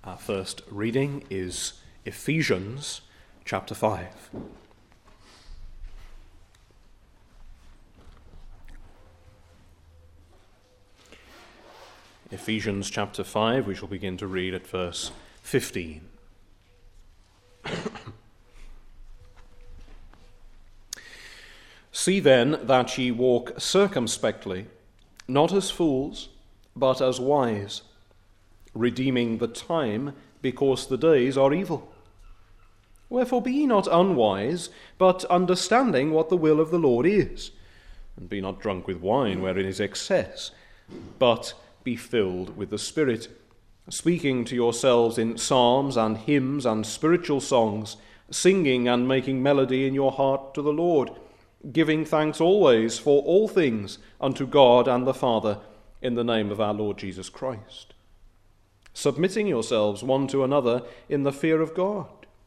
Our first reading is Ephesians chapter 5. Ephesians chapter 5, we shall begin to read at verse 15. See then that ye walk circumspectly, not as fools, but as wise, redeeming the time, because the days are evil. Wherefore be ye not unwise, but understanding what the will of the Lord is. And be not drunk with wine, wherein is excess, but be filled with the Spirit, speaking to yourselves in psalms and hymns and spiritual songs, singing and making melody in your heart to the Lord, giving thanks always for all things unto God and the Father, in the name of our Lord Jesus Christ, submitting yourselves one to another in the fear of God.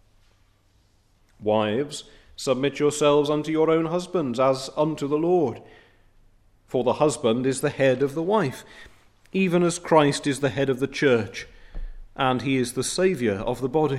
Wives, submit yourselves unto your own husbands as unto the Lord. For the husband is the head of the wife, even as Christ is the head of the church, and he is the Saviour of the body.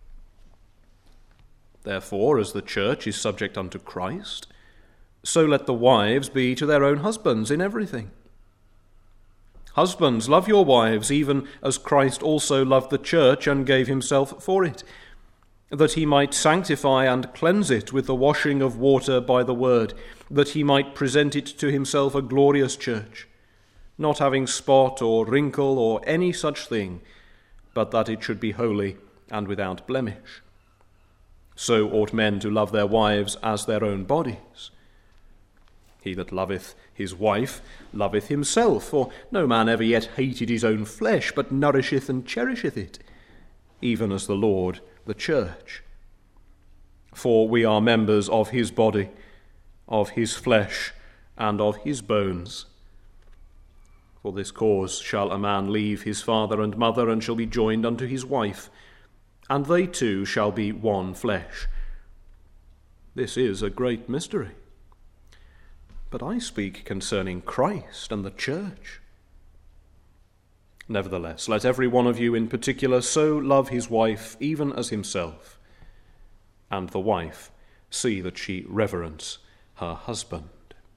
Therefore, as the church is subject unto Christ, so let the wives be to their own husbands in everything. Husbands, love your wives, even as Christ also loved the church and gave himself for it, that he might sanctify and cleanse it with the washing of water by the word, that he might present it to himself a glorious church, not having spot or wrinkle or any such thing, but that it should be holy and without blemish. So ought men to love their wives as their own bodies. He that loveth his wife loveth himself, for no man ever yet hated his own flesh, but nourisheth and cherisheth it, even as the Lord the church. For we are members of his body, of his flesh, and of his bones. For this cause shall a man leave his father and mother, and shall be joined unto his wife, and they two shall be one flesh. This is a great mystery. But I speak concerning Christ and the church. Nevertheless, let every one of you in particular so love his wife even as himself, and the wife see that she reverence her husband.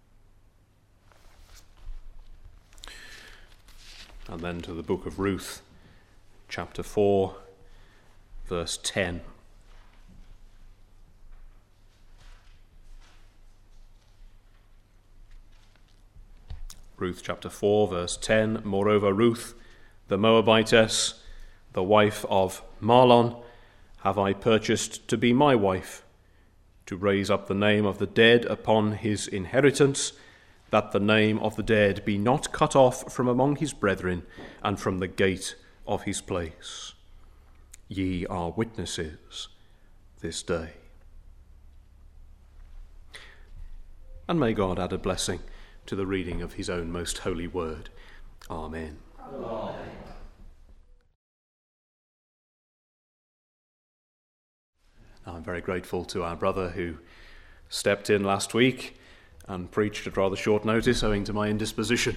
And then to the book of Ruth, chapter 4, verse 10. Ruth chapter 4, verse 10. Moreover, Ruth, the Moabitess, the wife of Mahlon, have I purchased to be my wife, to raise up the name of the dead upon his inheritance, that the name of the dead be not cut off from among his brethren and from the gate of his place. Ye are witnesses this day. And may God add a blessing to the reading of his own most holy word. Amen. Amen. Now, I'm very grateful to our brother who stepped in last week and preached at rather short notice owing to my indisposition.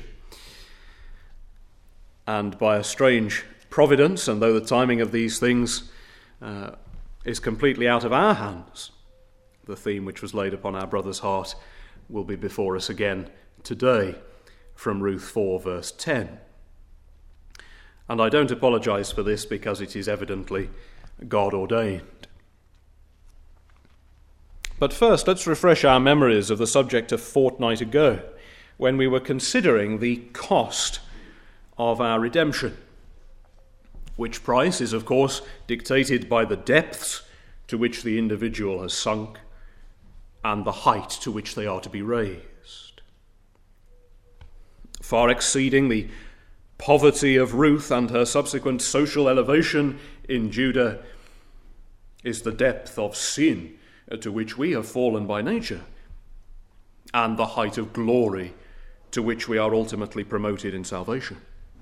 And by a strange providence, and though the timing of these things is completely out of our hands, the theme which was laid upon our brother's heart will be before us again today from Ruth 4, verse 10. And I don't apologize for this because it is evidently God ordained. But first, let's refresh our memories of the subject a fortnight ago, when we were considering the cost of our redemption, which price is, of course, dictated by the depths to which the individual has sunk and the height to which they are to be raised. Far exceeding the poverty of Ruth and her subsequent social elevation in Judah is the depth of sin to which we have fallen by nature, and the height of glory to which we are ultimately promoted in salvation.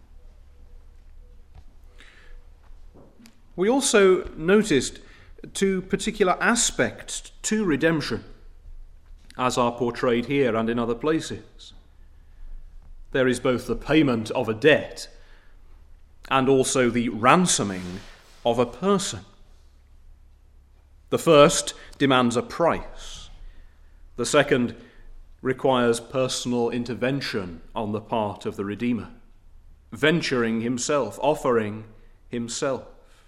We also noticed two particular aspects to redemption, as are portrayed here and in other places. There is both the payment of a debt and also the ransoming of a person. The first demands a price. The second requires personal intervention on the part of the Redeemer, venturing himself, offering himself.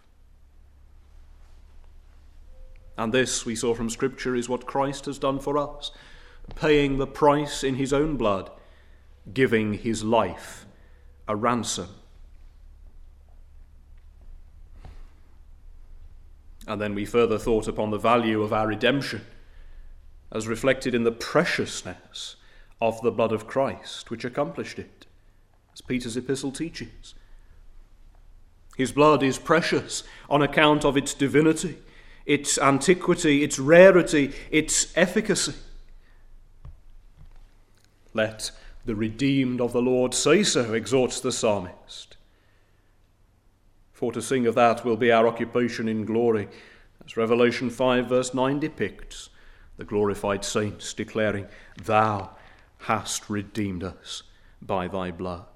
And this, we saw from Scripture, is what Christ has done for us, paying the price in his own blood, giving his life a ransom. And then we further thought upon the value of our redemption, as reflected in the preciousness of the blood of Christ, which accomplished it, as Peter's epistle teaches. His blood is precious on account of its divinity, its antiquity, its rarity, its efficacy. Let the redeemed of the Lord say so, exhorts the psalmist. For to sing of that will be our occupation in glory, as Revelation 5 verse 9 depicts, the glorified saints declaring, "Thou hast redeemed us by thy blood."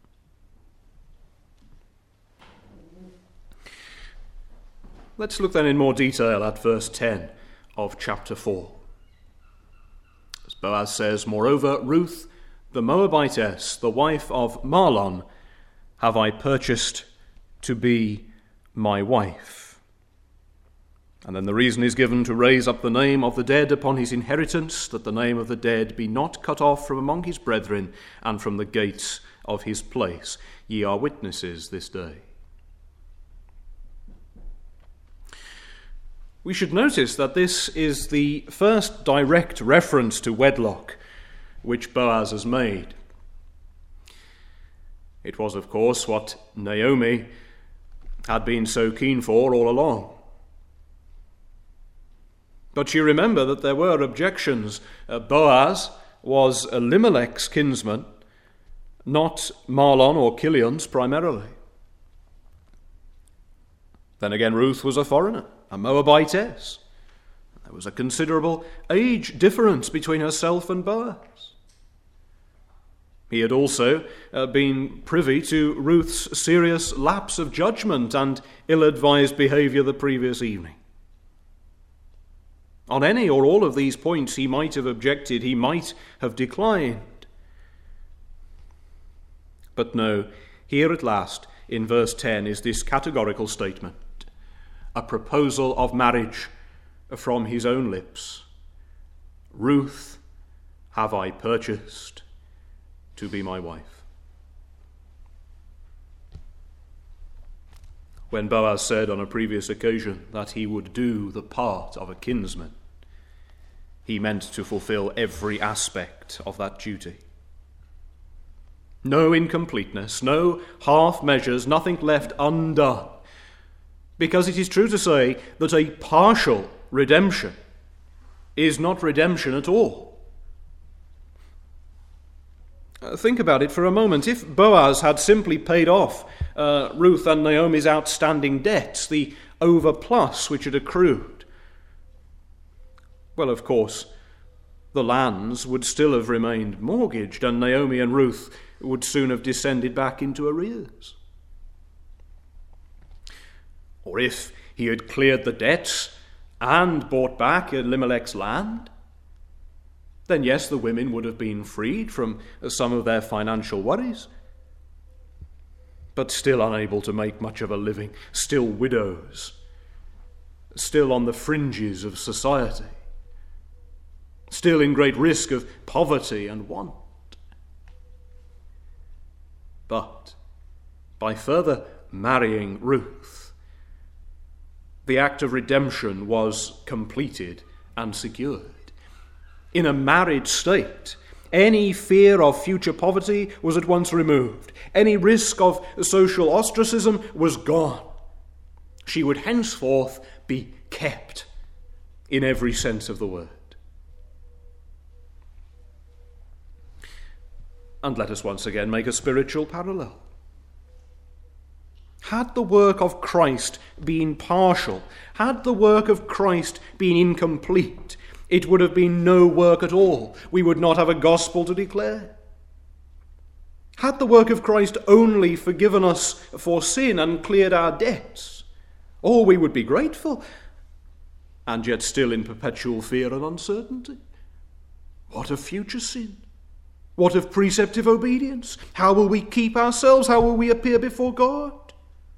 Let's look then in more detail at verse 10 of chapter 4. As Boaz says, "Moreover, Ruth, the Moabitess, the wife of Mahlon, have I purchased to be my wife." And then the reason is given to raise up the name of the dead upon his inheritance, that the name of the dead be not cut off from among his brethren and from the gates of his place. Ye are witnesses this day. We should notice that this is the first direct reference to wedlock which Boaz has made. It was, of course, what Naomi had been so keen for all along. But you remember that there were objections. Boaz was Elimelech's kinsman, not Mahlon or Kilion's primarily. Then again, Ruth was a foreigner, a Moabitess. There was a considerable age difference between herself and Boaz. He had also been privy to Ruth's serious lapse of judgment and ill-advised behavior the previous evening. On any or all of these points he might have objected, he might have declined. But no, here at last, in verse 10, is this categorical statement, a proposal of marriage from his own lips. "Ruth have I purchased to be my wife." When Boaz said on a previous occasion that he would do the part of a kinsman, he meant to fulfill every aspect of that duty. No incompleteness, no half measures, nothing left undone. Because it is true to say that a partial redemption is not redemption at all. Think about it for a moment. If Boaz had simply paid off Ruth and Naomi's outstanding debts, the overplus which had accrued, well, of course, the lands would still have remained mortgaged, and Naomi and Ruth would soon have descended back into arrears. Or if he had cleared the debts and bought back Elimelech's land, then yes, the women would have been freed from some of their financial worries, but still unable to make much of a living, still widows, still on the fringes of society, still in great risk of poverty and want. But by further marrying Ruth, the act of redemption was completed and secured. In a married state, any fear of future poverty was at once removed. Any risk of social ostracism was gone. She would henceforth be kept in every sense of the word. And let us once again make a spiritual parallel. Had the work of Christ been partial, had the work of Christ been incomplete, it would have been no work at all. We would not have a gospel to declare. Had the work of Christ only forgiven us for sin and cleared our debts, we would be grateful, and yet still in perpetual fear and uncertainty. What of future sin? What of preceptive obedience? How will we keep ourselves? How will we appear before God?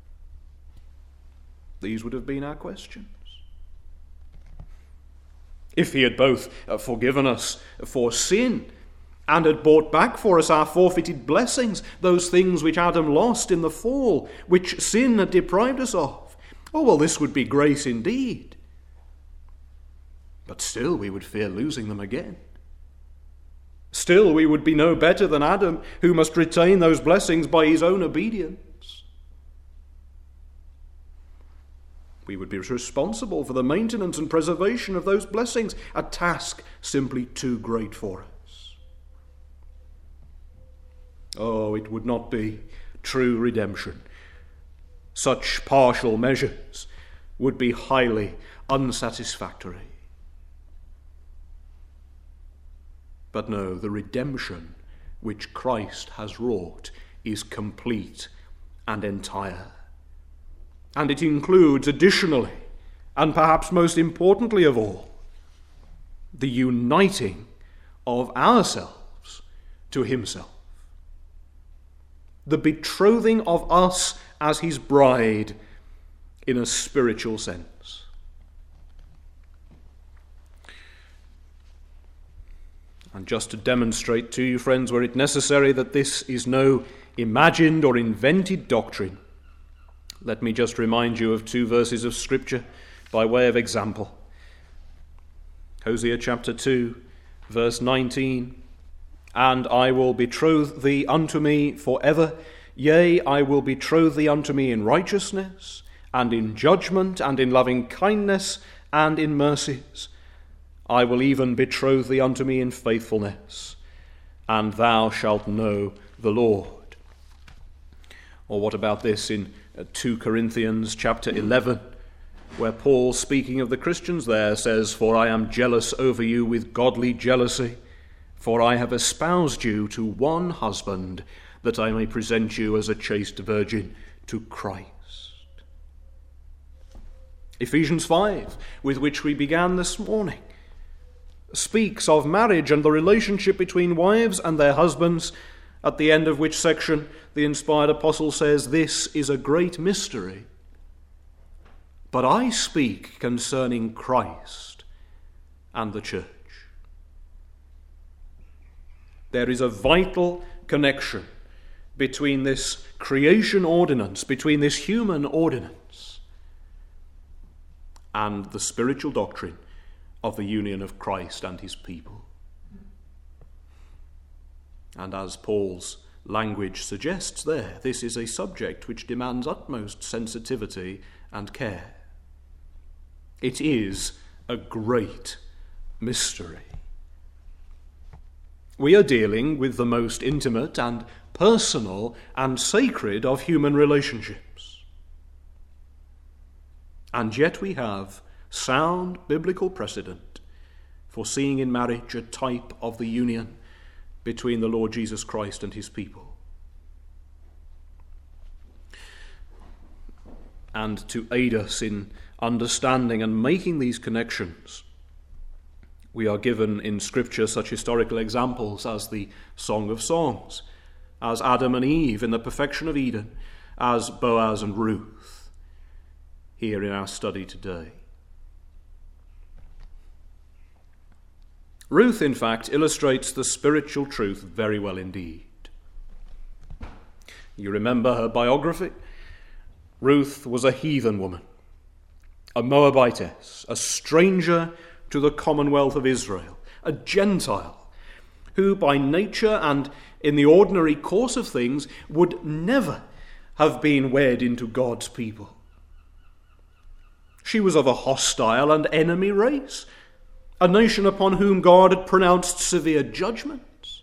These would have been our questions. If he had both forgiven us for sin and had bought back for us our forfeited blessings, those things which Adam lost in the fall, which sin had deprived us of, this would be grace indeed. But still we would fear losing them again. Still we would be no better than Adam, who must retain those blessings by his own obedience. We would be responsible for the maintenance and preservation of those blessings, a task simply too great for us. It would not be true redemption. Such partial measures would be highly unsatisfactory. But no, the redemption which Christ has wrought is complete and entire. And it includes additionally, and perhaps most importantly of all, the uniting of ourselves to himself. The betrothing of us as his bride in a spiritual sense. And just to demonstrate to you, friends, were it necessary that this is no imagined or invented doctrine, let me just remind you of 2 verses of Scripture by way of example. Hosea chapter 2, verse 19. And I will betroth thee unto me forever. Yea, I will betroth thee unto me in righteousness, and in judgment, and in loving kindness, and in mercies. I will even betroth thee unto me in faithfulness, and thou shalt know the Lord. Or what about this in 2 Corinthians chapter 11, where Paul, speaking of the Christians there, says, For I am jealous over you with godly jealousy, for I have espoused you to one husband, that I may present you as a chaste virgin to Christ. Ephesians 5, with which we began this morning, speaks of marriage and the relationship between wives and their husbands, at the end of which section the inspired apostle says, This is a great mystery, but I speak concerning Christ and the church. There is a vital connection between this creation ordinance, between this human ordinance, and the spiritual doctrine of the union of Christ and his people. And as Paul's language suggests there, this is a subject which demands utmost sensitivity and care. It is a great mystery. We are dealing with the most intimate and personal and sacred of human relationships. And yet we have sound biblical precedent for seeing in marriage a type of the union between the Lord Jesus Christ and his people. And to aid us in understanding and making these connections, we are given in Scripture such historical examples as the Song of Songs, as Adam and Eve in the perfection of Eden, as Boaz and Ruth, here in our study today. Ruth, in fact, illustrates the spiritual truth very well indeed. You remember her biography? Ruth was a heathen woman, a Moabitess, a stranger to the commonwealth of Israel, a Gentile, who by nature and in the ordinary course of things would never have been wed into God's people. She was of a hostile and enemy race, a nation upon whom God had pronounced severe judgments.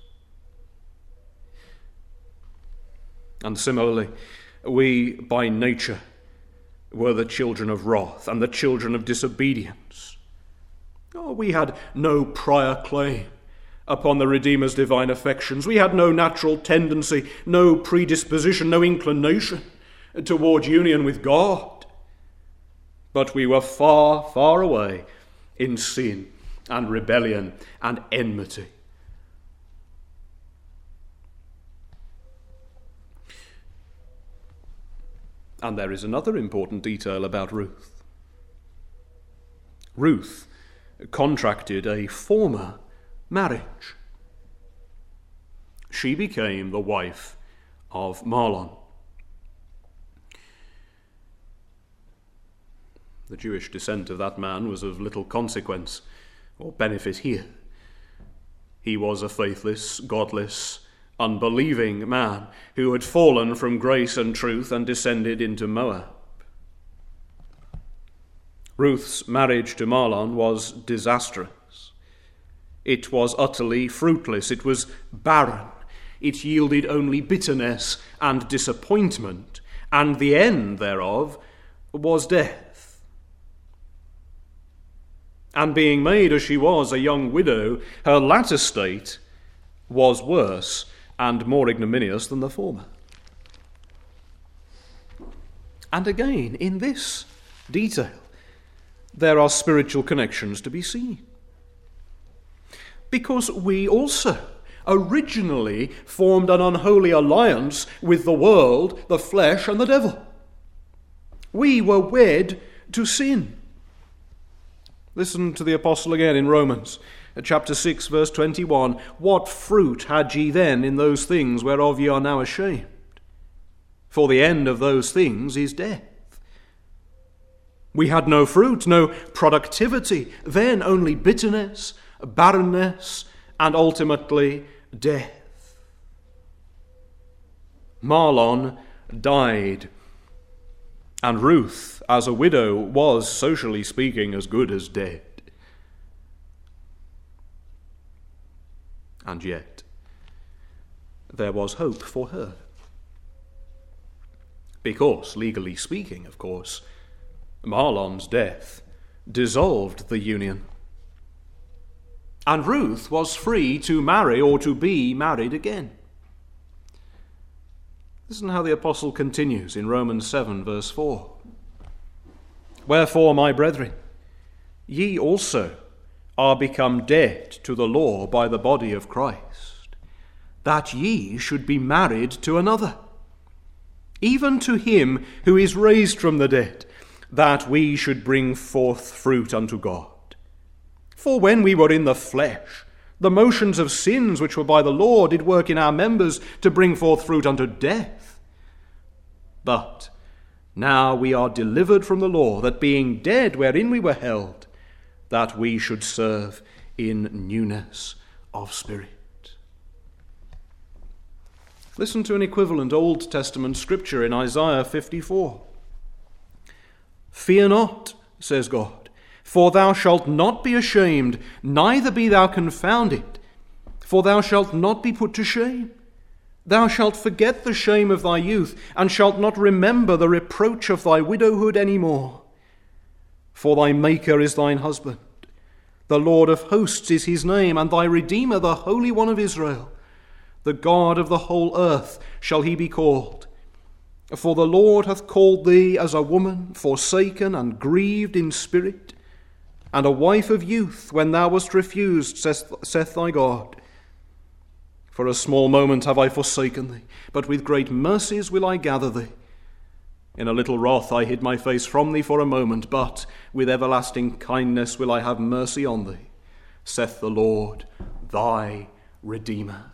And similarly, we by nature were the children of wrath and the children of disobedience. We had no prior claim upon the Redeemer's divine affections. We had no natural tendency, no predisposition, no inclination toward union with God. But we were far, far away in sin and rebellion and enmity. And there is another important detail about Ruth. Ruth contracted a former marriage. She became the wife of Mahlon. The Jewish descent of that man was of little consequence or benefit here. He was a faithless, godless, unbelieving man who had fallen from grace and truth and descended into Moab. Ruth's marriage to Mahlon was disastrous. It was utterly fruitless. It was barren. It yielded only bitterness and disappointment, and the end thereof was death. And being made as she was a young widow, her latter state was worse and more ignominious than the former. And again, in this detail, there are spiritual connections to be seen. Because we also originally formed an unholy alliance with the world, the flesh, and the devil. We were wed to sin. Listen to the apostle again in Romans, chapter 6, verse 21. What fruit had ye then in those things whereof ye are now ashamed? For the end of those things is death. We had no fruit, no productivity, then only bitterness, barrenness, and ultimately death. Mahlon died, and Ruth, as a widow, was, socially speaking, as good as dead. And yet, there was hope for her. Because, legally speaking, of course, Mahlon's death dissolved the union. And Ruth was free to marry or to be married again. Listen how the apostle continues in Romans 7, verse 4. Wherefore, my brethren, ye also are become dead to the law by the body of Christ, that ye should be married to another, even to him who is raised from the dead, that we should bring forth fruit unto God. For when we were in the flesh, the motions of sins which were by the law did work in our members to bring forth fruit unto death. But now we are delivered from the law, that being dead wherein we were held, that we should serve in newness of spirit. Listen to an equivalent Old Testament scripture in Isaiah 54. Fear not, says God, for thou shalt not be ashamed, neither be thou confounded, for thou shalt not be put to shame. Thou shalt forget the shame of thy youth, and shalt not remember the reproach of thy widowhood any more. For thy Maker is thine husband, the Lord of hosts is his name, and thy Redeemer, the Holy One of Israel. The God of the whole earth shall he be called. For the Lord hath called thee as a woman forsaken and grieved in spirit, and a wife of youth when thou wast refused, saith thy God. For a small moment have I forsaken thee, but with great mercies will I gather thee. In a little wrath I hid my face from thee for a moment, but with everlasting kindness will I have mercy on thee, saith the Lord, thy Redeemer.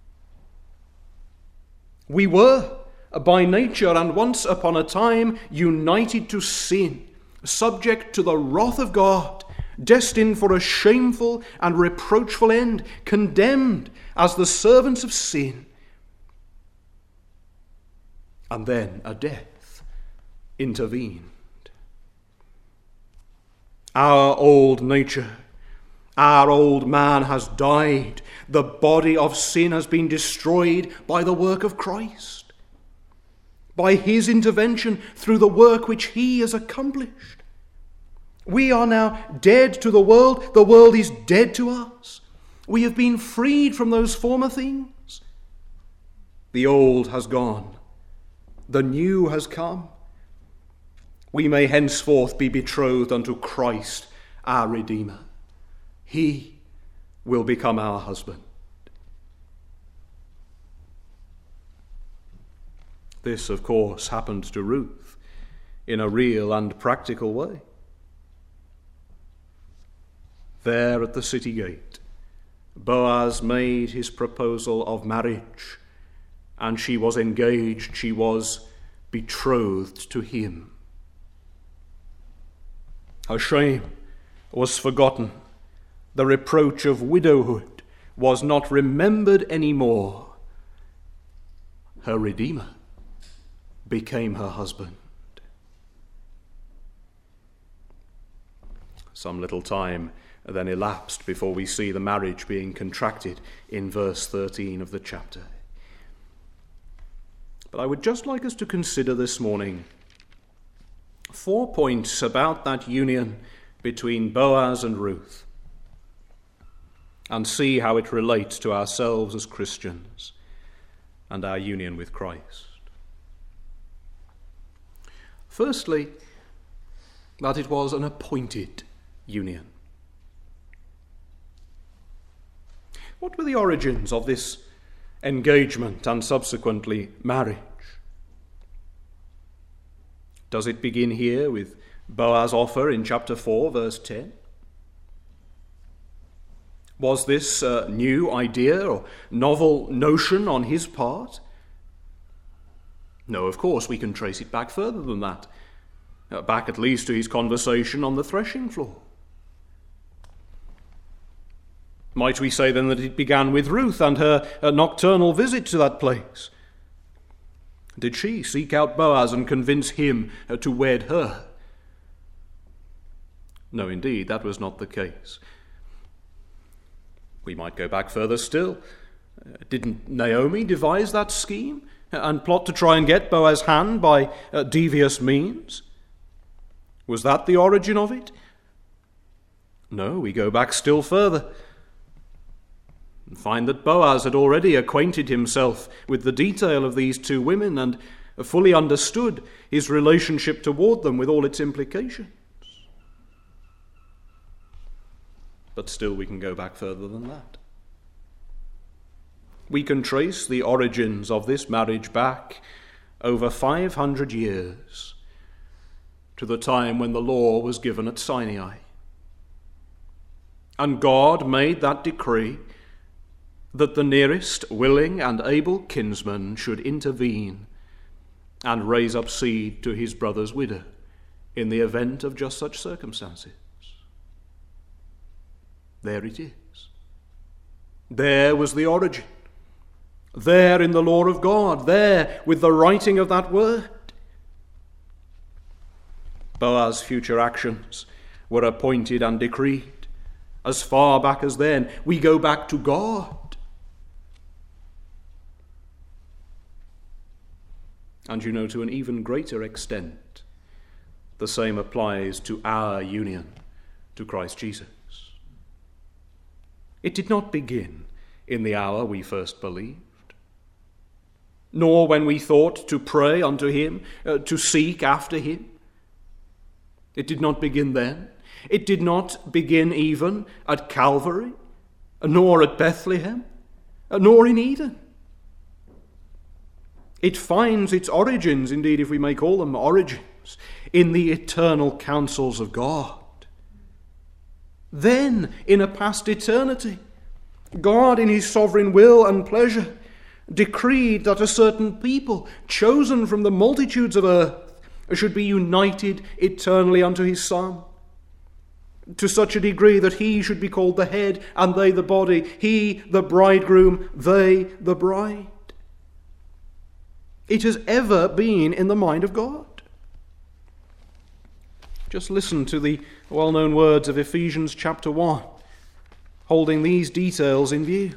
We were, by nature and once upon a time, united to sin, subject to the wrath of God, destined for a shameful and reproachful end, condemned as the servants of sin. And then a death intervened. Our old nature, our old man has died. The body of sin has been destroyed by the work of Christ, by his intervention through the work which he has accomplished. We are now dead to the world is dead to us. We have been freed from those former things. The old has gone. The new has come. We may henceforth be betrothed unto Christ, our Redeemer. He will become our husband. This, of course, happened to Ruth in a real and practical way. There at the city gate, Boaz made his proposal of marriage, and she was engaged, she was betrothed to him. Her shame was forgotten. The reproach of widowhood was not remembered anymore. Her Redeemer became her husband. Some little time then elapsed before we see the marriage being contracted in verse 13 of the chapter. But I would just like us to consider this morning 4 points about that union between Boaz and Ruth, and see how it relates to ourselves as Christians and our union with Christ. Firstly, that it was an appointed union. What were the origins of this engagement and subsequently marriage? Does it begin here with Boaz's offer in chapter 4, verse 10? Was this a new idea or novel notion on his part? No, of course, we can trace it back further than that. Back at least to his conversation on the threshing floor. Might we say then that it began with Ruth and her nocturnal visit to that place? Did she seek out Boaz and convince him to wed her? No, indeed, that was not the case. We might go back further still. Didn't Naomi devise that scheme and plot to try and get Boaz's hand by devious means? Was that the origin of it? No, we go back still further and find that Boaz had already acquainted himself with the detail of these two women and fully understood his relationship toward them with all its implications. But still we can go back further than that. We can trace the origins of this marriage back over 500 years to the time when the law was given at Sinai. And God made that decree that the nearest willing and able kinsman should intervene and raise up seed to his brother's widow in the event of just such circumstances. There it is. There was the origin. There in the law of God. There with the writing of that word. Boaz's future actions were appointed and decreed. As far back as then, we go back to God. And you know, to an even greater extent, the same applies to our union to Christ Jesus. It did not begin in the hour we first believed, nor when we thought to pray unto him, to seek after him. It did not begin then. It did not begin even at Calvary, nor at Bethlehem, nor in Eden. It finds its origins, indeed, if we may call them origins, in the eternal counsels of God. Then, in a past eternity, God, in his sovereign will and pleasure, decreed that a certain people, chosen from the multitudes of earth, should be united eternally unto his Son, to such a degree that he should be called the head and they the body, he the bridegroom, they the bride. It has ever been in the mind of God. Just listen to the well-known words of Ephesians chapter 1, holding these details in view.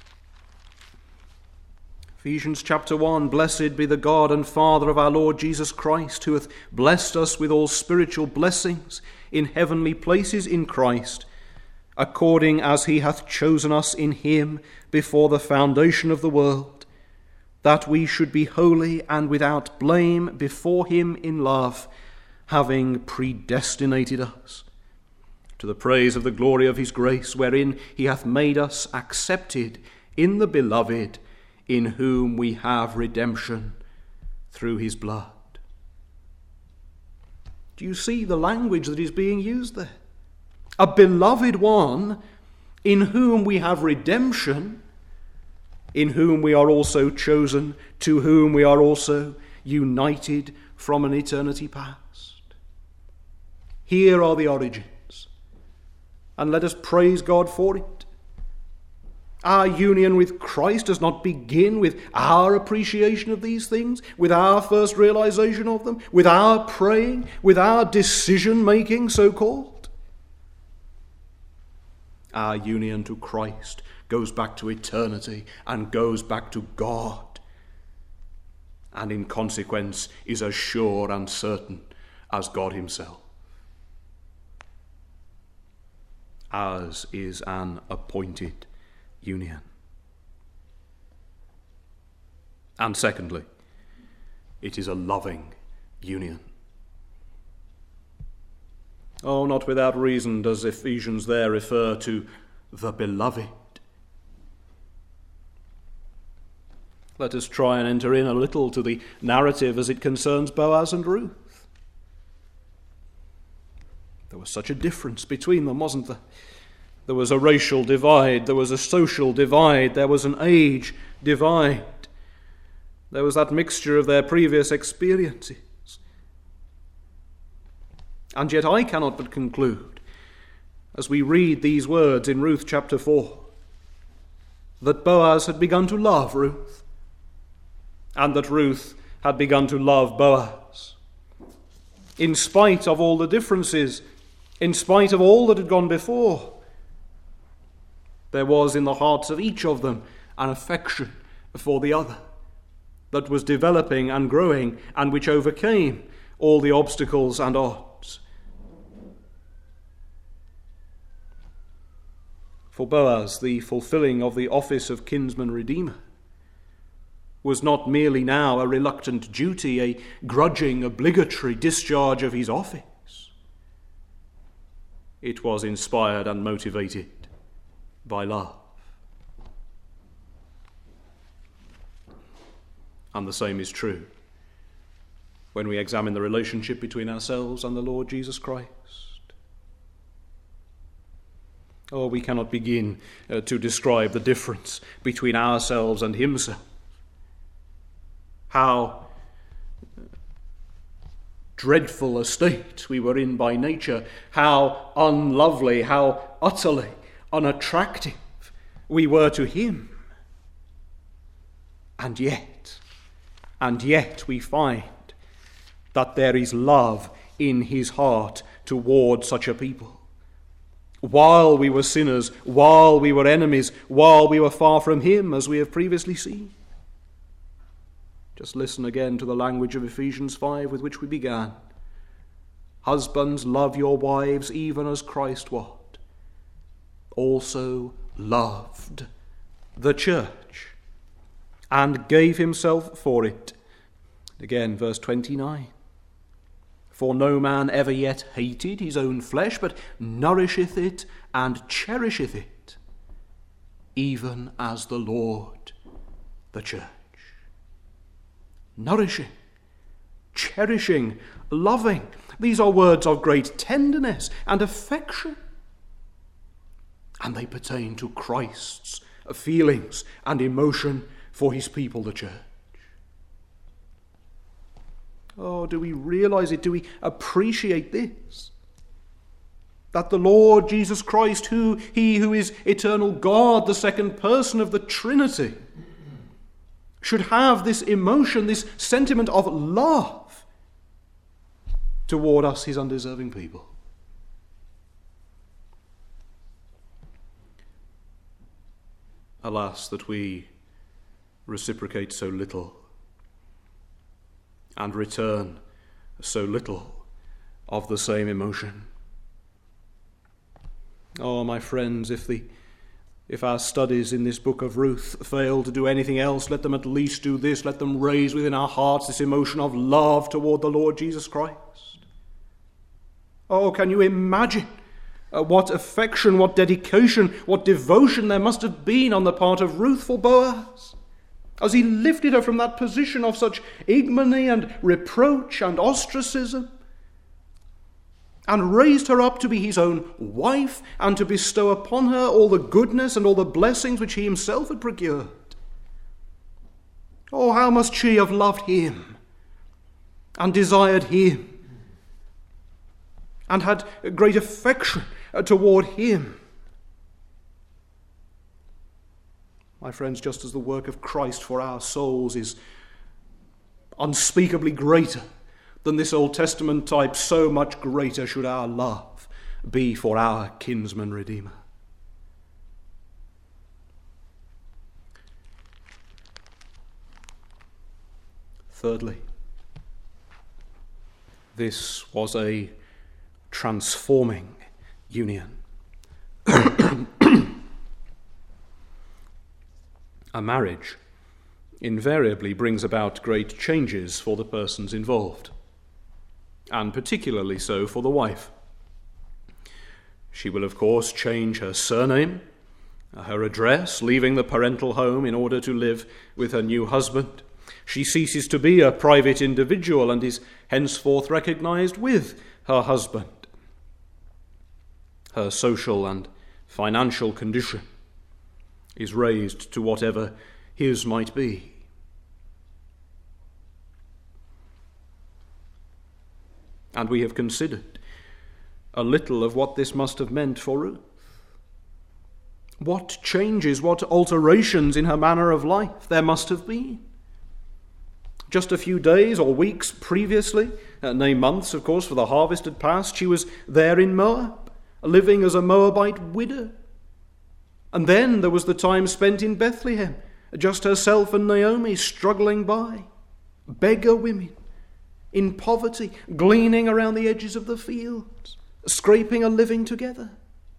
Ephesians chapter 1, Blessed be the God and Father of our Lord Jesus Christ, who hath blessed us with all spiritual blessings in heavenly places in Christ, according as he hath chosen us in him before the foundation of the world, that we should be holy and without blame before him in love, having predestinated us to the praise of the glory of his grace, wherein he hath made us accepted in the beloved, in whom we have redemption through his blood. Do you see the language that is being used there? A beloved one, in whom we have redemption, in whom we are also chosen, to whom we are also united from an eternity past. Here are the origins, and let us praise God for it. Our union with Christ does not begin with our appreciation of these things, with our first realization of them, with our praying, with our decision-making, so-called. Our union to Christ goes back to eternity and goes back to God, and in consequence is as sure and certain as God himself. Ours is an appointed union. And secondly, it is a loving union. Oh, not without reason does Ephesians there refer to the beloved. Let us try and enter in a little to the narrative as it concerns Boaz and Ruth. There was such a difference between them, wasn't there? There was a racial divide, there was a social divide, there was an age divide. There was that mixture of their previous experiences. And yet I cannot but conclude, as we read these words in Ruth chapter 4, that Boaz had begun to love Ruth, and that Ruth had begun to love Boaz. In spite of all the differences, in spite of all that had gone before, there was in the hearts of each of them an affection for the other that was developing and growing, and which overcame all the obstacles and odds. For Boaz, the fulfilling of the office of kinsman redeemer was not merely now a reluctant duty, a grudging, obligatory discharge of his office. It was inspired and motivated by love. And the same is true when we examine the relationship between ourselves and the Lord Jesus Christ. Oh, we cannot begin to describe the difference between ourselves and himself. How dreadful a state we were in by nature, how unlovely, how utterly unattractive we were to him. And yet we find that there is love in his heart toward such a people. While we were sinners, while we were enemies, while we were far from him, as we have previously seen. Just listen again to the language of Ephesians 5 with which we began. Husbands, love your wives even as Christ what? Also loved the church and gave himself for it. Again, verse 29. For no man ever yet hated his own flesh, but nourisheth it and cherisheth it, even as the Lord the church. Nourishing, cherishing, loving. These are words of great tenderness and affection. And they pertain to Christ's feelings and emotion for his people, the church. Oh, do we realize it? Do we appreciate this? That the Lord Jesus Christ, he who is eternal God, the second person of the Trinity, should have this emotion, this sentiment of love toward us, his undeserving people. Alas, that we reciprocate so little and return so little of the same emotion. Oh, my friends, if our studies in this book of Ruth fail to do anything else, let them at least do this. Let them raise within our hearts this emotion of love toward the Lord Jesus Christ. Oh, can you imagine what affection, what dedication, what devotion there must have been on the part of Ruth for Boaz, as he lifted her from that position of such ignominy and reproach and ostracism, and raised her up to be his own wife, and to bestow upon her all the goodness and all the blessings which he himself had procured. Oh, how must she have loved him, and desired him, and had great affection toward him. My friends, just as the work of Christ for our souls is unspeakably greater than this Old Testament type, so much greater should our love be for our kinsman Redeemer. Thirdly, this was a transforming union. A marriage invariably brings about great changes for the persons involved, and particularly so for the wife. She will, of course, change her surname, her address, leaving the parental home in order to live with her new husband. She ceases to be a private individual and is henceforth recognized with her husband. Her social and financial condition is raised to whatever his might be. And we have considered a little of what this must have meant for Ruth. What changes, what alterations in her manner of life there must have been. Just a few days or weeks previously, nay, months, of course, for the harvest had passed, she was there in Moab, living as a Moabite widow. And then there was the time spent in Bethlehem, just herself and Naomi struggling by, beggar women, in poverty, gleaning around the edges of the fields, scraping a living together.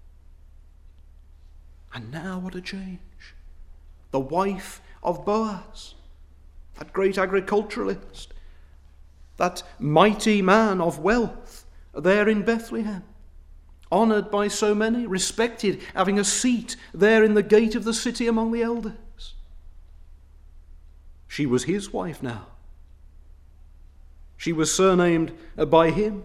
And now what a change. The wife of Boaz, that great agriculturalist, that mighty man of wealth there in Bethlehem, honoured by so many, respected, having a seat there in the gate of the city among the elders. She was his wife now. She was surnamed by him.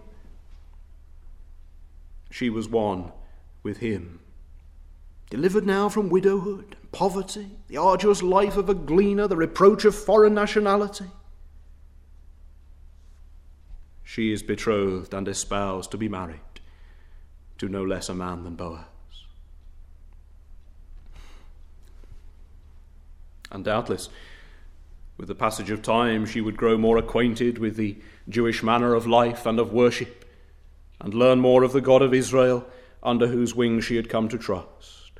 She was one with him. Delivered now from widowhood, poverty, the arduous life of a gleaner, the reproach of foreign nationality. She is betrothed and espoused to be married to no less a man than Boaz. And doubtless, with the passage of time, she would grow more acquainted with the Jewish manner of life and of worship, and learn more of the God of Israel, under whose wings she had come to trust.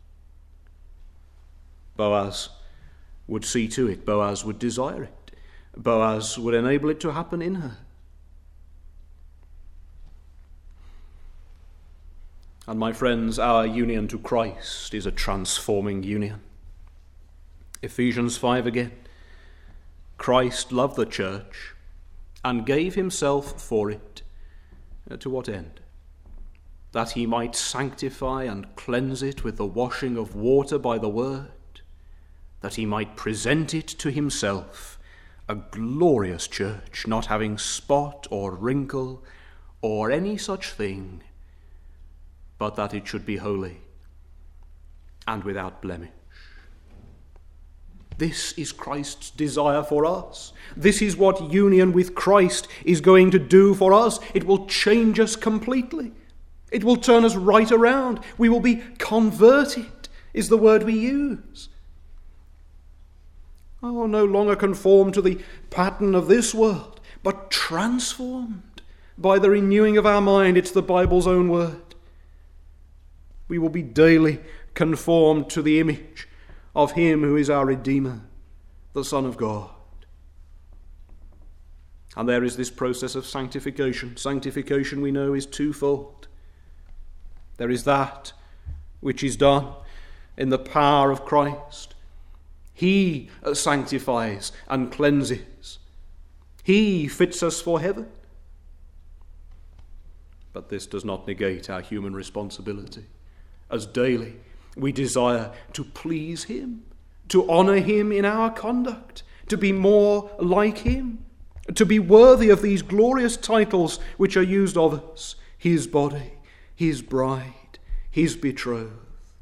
Boaz would see to it. Boaz would desire it. Boaz would enable it to happen in her. And my friends, our union to Christ is a transforming union. Ephesians 5 again. Christ loved the church and gave himself for it. To what end? That he might sanctify and cleanse it with the washing of water by the word, that he might present it to himself, a glorious church, not having spot or wrinkle or any such thing, but that it should be holy and without blemish. This is Christ's desire for us. This is what union with Christ is going to do for us. It will change us completely. It will turn us right around. We will be converted, is the word we use. Oh, no longer conformed to the pattern of this world, but transformed by the renewing of our mind. It's the Bible's own word. We will be daily conformed to the image of him who is our Redeemer, the Son of God. And there is this process of sanctification. Sanctification, we know, is twofold. There is that which is done in the power of Christ. He sanctifies and cleanses. He fits us for heaven. But this does not negate our human responsibility, as daily we desire to please him, to honour him in our conduct, to be more like him, to be worthy of these glorious titles which are used of us, his body, his bride, his betrothed.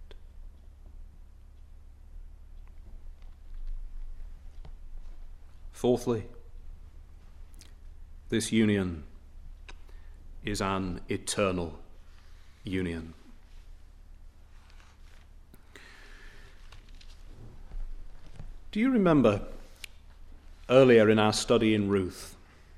Fourthly, this union is an eternal union. Do you remember earlier in our study in Ruth,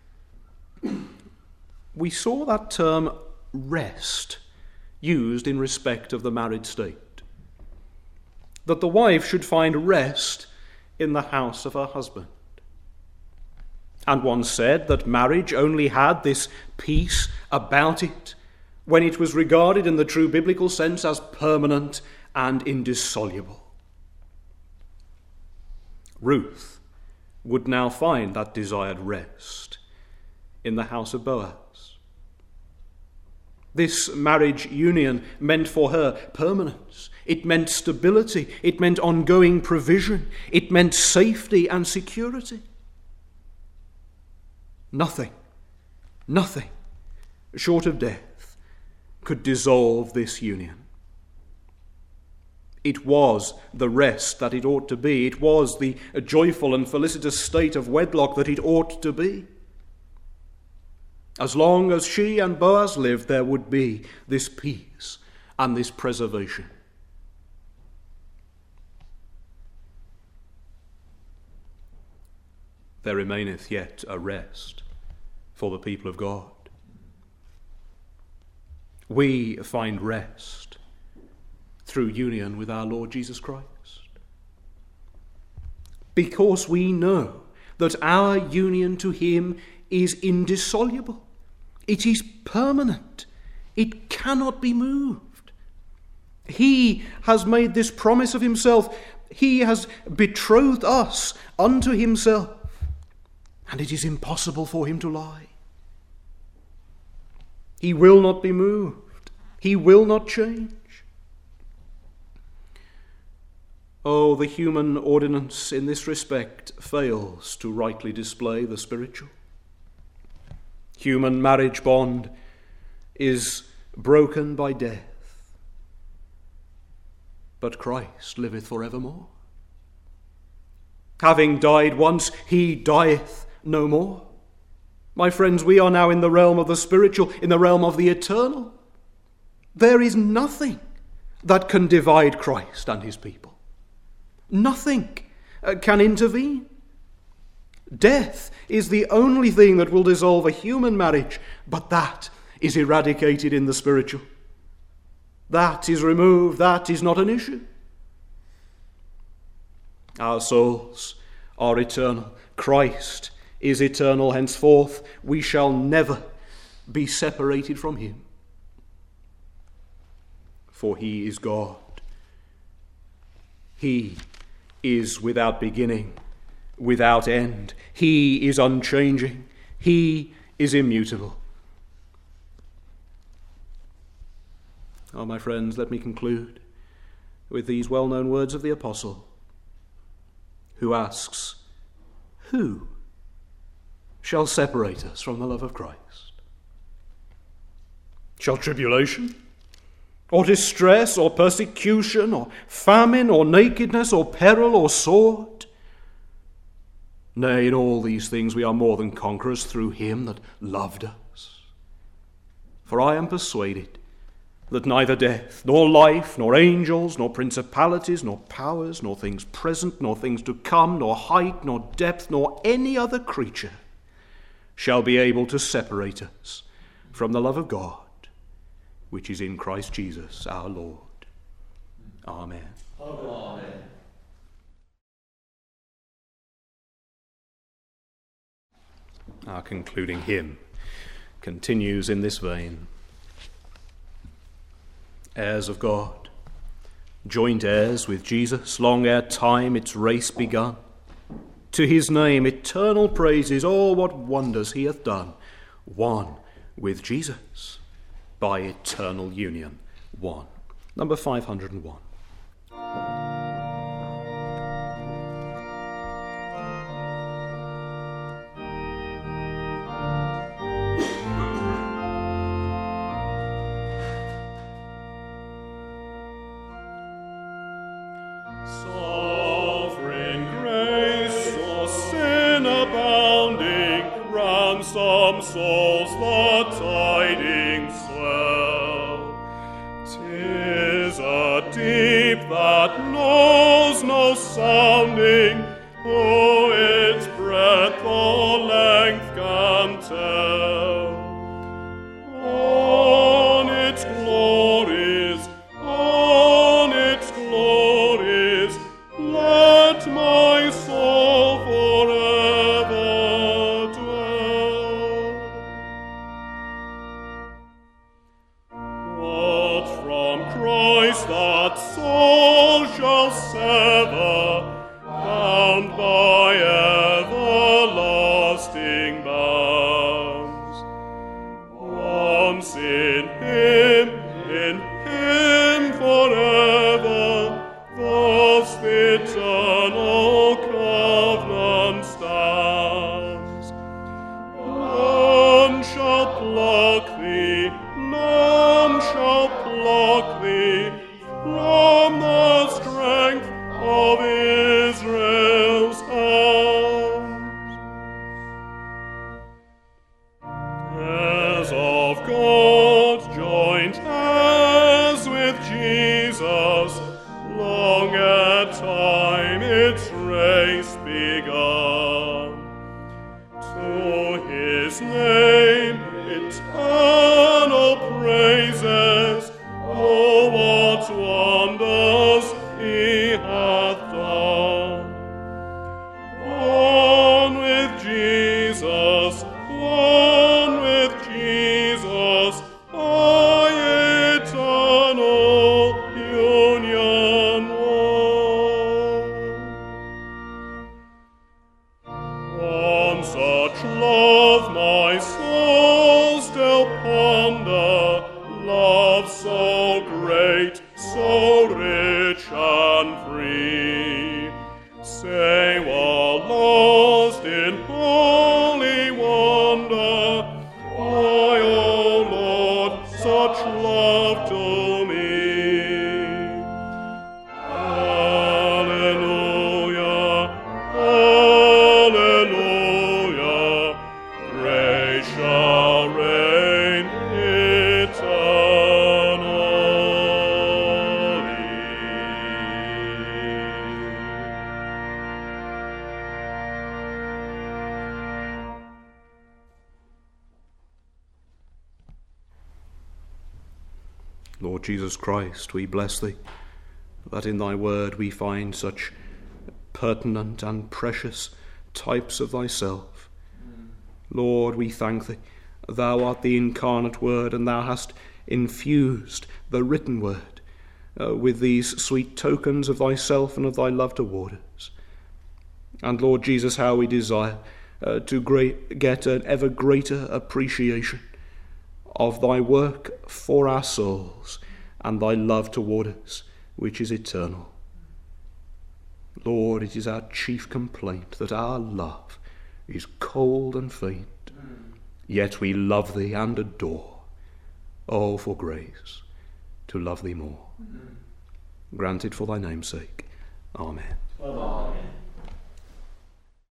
we saw that term rest used in respect of the married state, that the wife should find rest in the house of her husband. And one said that marriage only had this peace about it when it was regarded in the true biblical sense as permanent and indissoluble. Ruth would now find that desired rest in the house of Boaz. This marriage union meant for her permanence. It meant stability. It meant ongoing provision. It meant safety and security. Nothing short of death could dissolve this union. It was the rest that it ought to be. It was the joyful and felicitous state of wedlock that it ought to be. As long as she and Boaz lived, there would be this peace and this preservation. There remaineth yet a rest for the people of God. We find rest through union with our Lord Jesus Christ, because we know that our union to him is indissoluble. It is permanent. It cannot be moved. He has made this promise of himself. He has betrothed us unto himself, and it is impossible for him to lie. He will not be moved. He will not change. Oh, the human ordinance in this respect fails to rightly display the spiritual. Human marriage bond is broken by death, but Christ liveth forevermore. Having died once, he dieth no more. My friends, we are now in the realm of the spiritual, in the realm of the eternal. There is nothing that can divide Christ and his people. Nothing can intervene. Death is the only thing that will dissolve a human marriage, but that is eradicated in the spiritual. That is removed. That is not an issue. Our souls are eternal. Christ is eternal. Henceforth, we shall never be separated from him. For he is God. He is without beginning, without end. He is unchanging. He is immutable. Oh, my friends, let me conclude with these well-known words of the apostle, who asks, who shall separate us from the love of Christ? Shall tribulation, or distress, or persecution, or famine, or nakedness, or peril, or sword? Nay, in all these things we are more than conquerors through him that loved us. For I am persuaded that neither death, nor life, nor angels, nor principalities, nor powers, nor things present, nor things to come, nor height, nor depth, nor any other creature shall be able to separate us from the love of God, which is in Christ Jesus our Lord. Amen. Amen. Our concluding hymn continues in this vein. Heirs of God, joint heirs with Jesus, long ere time its race begun. To his name eternal praises, oh, what wonders he hath done. One with Jesus, by eternal union, one. Number 501. Some souls the tidings swell. 'Tis a deep that knows no sounding, though its breadth or length can tell. On its glories, let my soul forever dwell. What from Christ that soul shall sever, bound by everlasting bands? Once in him forever, thus the eternal covenant stands. None shall pluck thee from the strength of Israel's hands. As of God, joint as with Jesus, long at time its race begun. To his name eternal praises, oh, what wonders he hath done. One with Jesus, by eternal union one. On such love my soul still ponder, love so great, so rich and free. Say, while lost in holy wonder, why, O Lord, such love to me? Hallelujah, hallelujah, grace shall reign Lord Jesus Christ, we bless thee, that in thy word we find such pertinent and precious types of thyself. Lord, we thank thee. Thou art the incarnate word, and thou hast infused the written word with these sweet tokens of thyself and of thy love toward us. And Lord Jesus, how we desire to get an ever greater appreciation of thy work for our souls and thy love toward us, which is eternal. Lord, it is our chief complaint that our love is cold and faint, yet we love thee and adore. Oh, for grace to love thee more. Granted for thy name's sake. Amen.